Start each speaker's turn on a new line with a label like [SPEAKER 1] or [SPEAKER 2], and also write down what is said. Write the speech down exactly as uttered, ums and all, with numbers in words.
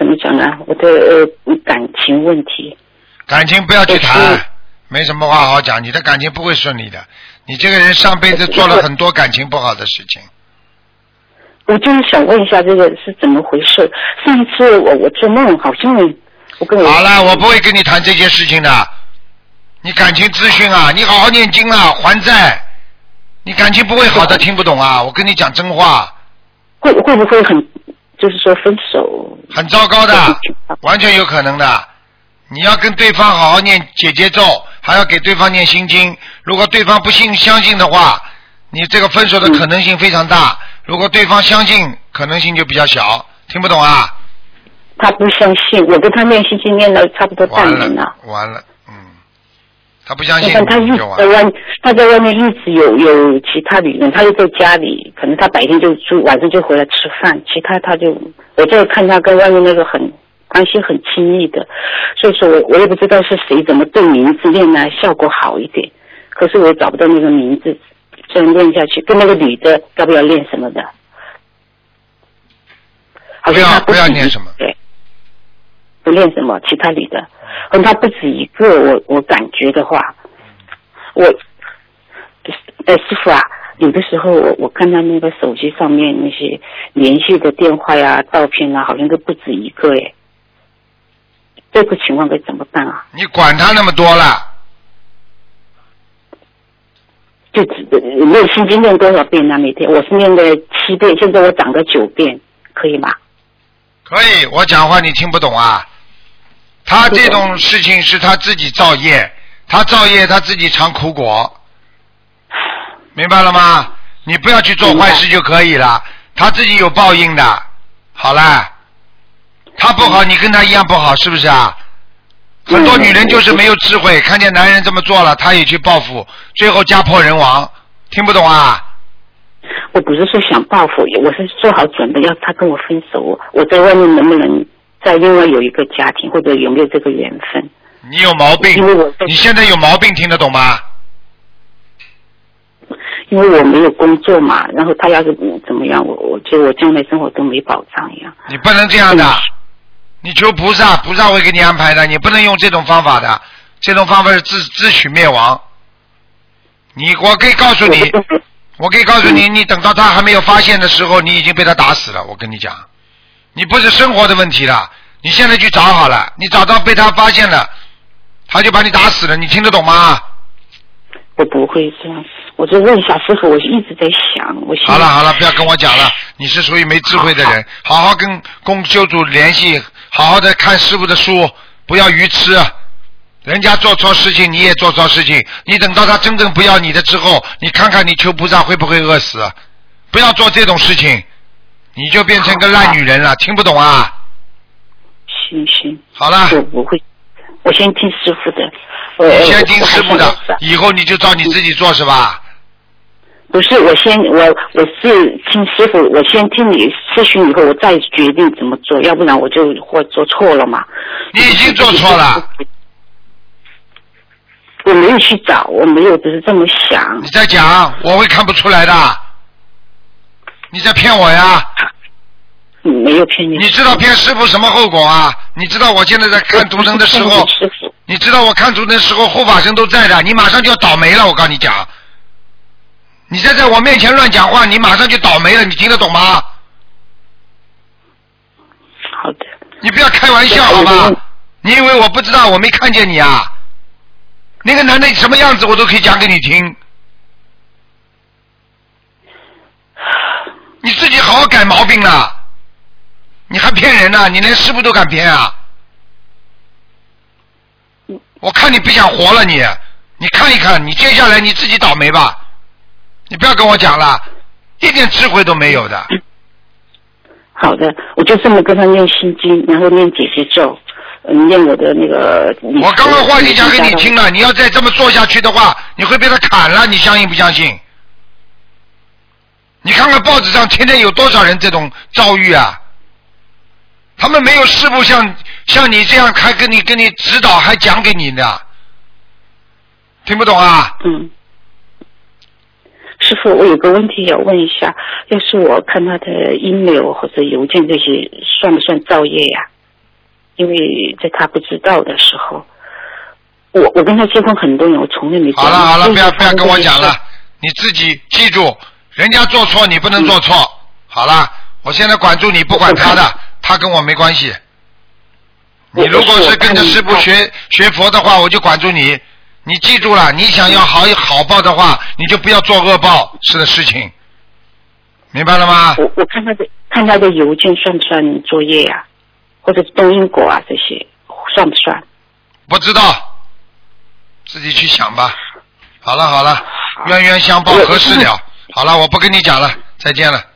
[SPEAKER 1] 怎么讲呢？我的呃感情问题。
[SPEAKER 2] 感情不要去谈，没什么话好讲。你的感情不会顺利的。你这个人上辈子做了很多感情不好的事情。
[SPEAKER 1] 我就是想问一下，这个是怎么回事？上一次我我做梦，好像我跟我
[SPEAKER 2] 好了，我不会跟你谈这些事情的。你感情咨询啊，你好好念经啊，还债。你感情不会好的，听不懂啊！我跟你讲真话。
[SPEAKER 1] 会会不会很，就是说分手？
[SPEAKER 2] 很糟糕的，完全有可能的。你要跟对方好好念解结咒，还要给对方念心经。如果对方不信相信的话，你这个分手的可能性非常大。嗯、如果对方相信，可能性就比较小。听不懂啊？
[SPEAKER 1] 他不相信，我跟他念心经念了差不多半年了。
[SPEAKER 2] 完了，嗯，他不相信。
[SPEAKER 1] 他一直在外，他在外面一直有有其他女人，他又在家里，可能他白天就住，晚上就回来吃饭，其他他就，我就看他跟外面那个很关系很亲密的，所以说我我也不知道是谁怎么对名字念呢效果好一点，可是我也找不到那个名字，这样念下去，跟那个女的要不要念什么的？好像他
[SPEAKER 2] 不要不要念什么？
[SPEAKER 1] 对，不念什么，其他女的，可能他不止一个，我我感觉的话，我呃师傅啊，有的时候我我看他那个手机上面那些联系的电话呀、照片啊，好像都不止一个哎。这个情况该怎么办啊？
[SPEAKER 2] 你管他那么多了，
[SPEAKER 1] 就只念心经念多少遍呢？每天我是念的七遍，现在我涨到九遍，可以吗？
[SPEAKER 2] 可以，我讲话你听不懂啊？他这种事情是他自己造业，他造业他自己尝苦果，明白了吗？你不要去做坏事就可以了，他自己有报应的。好了。他不好，你跟他一样不好，是不是啊？很多女人就是没有智慧，看见男人这么做了，她也去报复，最后家破人亡。听不懂啊？
[SPEAKER 1] 我不是说想报复，我是做好准备要他跟我分手，我在外面能不能再另外有一个家庭，或者有没有这个缘分？
[SPEAKER 2] 你有毛病，你现在有毛病，听得懂吗？
[SPEAKER 1] 因为我没有工作嘛，然后他要是怎么样，我我觉得我将来生活都没保障一样。
[SPEAKER 2] 你不能这样的。你求菩萨，菩萨会给你安排的，你不能用这种方法的，这种方法是自自取灭亡。你，我可以告诉你，我可以告诉你，你等到他还没有发现的时候，你已经被他打死了。我跟你讲，你不是生活的问题了，你现在去找好了，你找到被他发现了，他就把你打死了，你听得懂吗？
[SPEAKER 1] 我不会这样，我就问一下师傅，我一直在想，我
[SPEAKER 2] 好了好了，不要跟我讲了，你是属于没智慧的人，好 好, 好好跟公修主联系，好好的看师傅的书，不要愚痴。人家做错事情，你也做错事情，你等到他真正不要你的之后，你看看你求菩萨会不会饿死？不要做这种事情，你就变成个烂女人了，听不懂啊？
[SPEAKER 1] 行行，
[SPEAKER 2] 好了，
[SPEAKER 1] 我不会，我先听师傅的。
[SPEAKER 2] 你先听师傅的，以后你就照你自己做是吧？
[SPEAKER 1] 不是，我先我我是听师傅，我先听你咨询以后，我再决定怎么做，要不然我就或做错了嘛。
[SPEAKER 2] 你已经做错了。
[SPEAKER 1] 我没有去找，我没有，只是这么想。
[SPEAKER 2] 你在讲，我会看不出来的。你在骗我呀？
[SPEAKER 1] 没有骗你。
[SPEAKER 2] 你知道骗师傅什么后果啊？你知道我现在在看图腾的时候，你知道我看图腾的时候护法神都在的，你马上就要倒霉了，我告诉你讲。你再在我面前乱讲话，你马上就倒霉了，你听得懂吗？
[SPEAKER 1] 好的。
[SPEAKER 2] 你不要开玩笑好吧？你以为我不知道，我没看见你啊？那个男的什么样子我都可以讲给你听，你自己好好改毛病了，你还骗人呢？你连师傅都敢骗啊？我看你不想活了你，你看一看，你接下来你自己倒霉吧，你不要跟我讲了，一点智慧都没有的。
[SPEAKER 1] 好的，我就这么跟他念心经，然后念姐姐咒。念我的那个，
[SPEAKER 2] 我刚刚话已经讲给你听了，你要再这么做下去的话，你会被他砍了，你相信不相信？你看看报纸上天天有多少人这种遭遇啊？他们没有师父像像你这样还跟你跟你指导，还讲给你呢，听不懂啊？
[SPEAKER 1] 嗯。师傅，我有个问题要问一下，要是我看他的 email 或者邮件这些，算不算造业呀？ 因为在他不知道的时候，我我跟他结婚很多年，我从来没
[SPEAKER 2] 好了好了，不要不要跟我讲了，你自己记住，人家做错你不能做错。嗯、好了，我现在管住你，不管他的，他跟我没关系。你如果是跟着师父学学佛的话，我就管住你。你记住了，你想要好好报的话，你就不要做恶报是的事情，明白了吗？
[SPEAKER 1] 我我看他的看他的邮件算不算作业呀、啊？或者冬阴果啊这些算不算？
[SPEAKER 2] 不知道，自己去想吧。好了好了，冤冤相报何时了？好了，我不跟你讲了，再见了。